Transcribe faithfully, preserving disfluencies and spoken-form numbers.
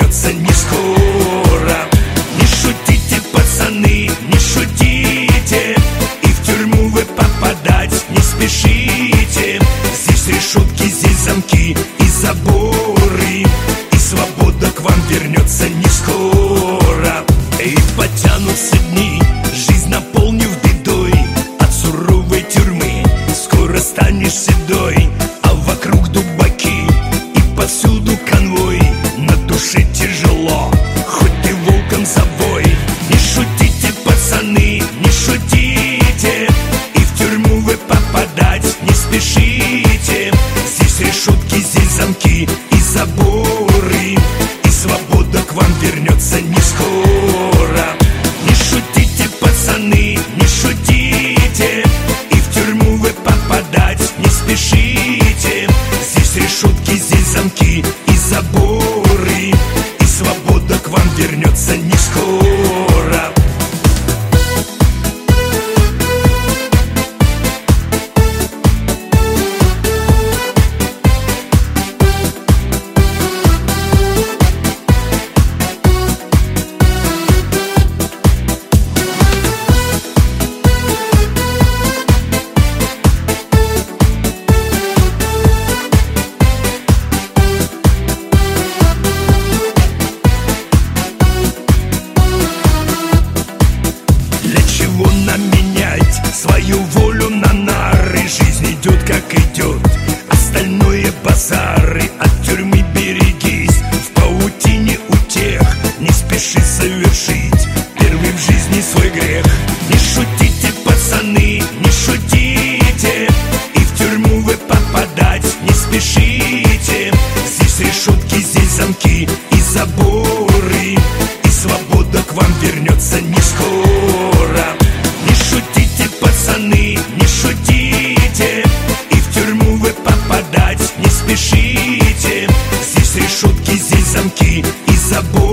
вернется не скоро. Не шутите, пацаны, не шутите, и в тюрьму вы попадать не спешите. Здесь решетки, здесь замки и заборы, и свобода к вам вернется не скоро. И потянутся дни, жизнь наполнив бедой. От суровой тюрьмы скоро станешь седой, а вокруг дубаки и повсюду конвой. На душе тяжело, хоть ты волком завой. Не шутите, пацаны, не шутите, и в тюрьму вы попадать не спешите. Здесь решетки, здесь замки и заборы, и свобода к вам вернется не скоро. Не шутите, пацаны, не шутите, и в тюрьму вы попадать не спешите. Здесь решетки, здесь замки и заборы, и свобода к вам вернется не скоро. Менять свою волю на нары. Жизнь идет как идет, остальное базары. От тюрьмы берегись, в паутине утех не спеши совершить первый в жизни свой грех. Не шутите, пацаны, не шутите, и в тюрьму вы попадать не спешите. Здесь решетки, здесь замки и заборы, и свобода к вам вернется не скоро. Не шутите, пацаны, не шутите, и в тюрьму вы попадать не спешите. Здесь решетки, здесь замки и заборы,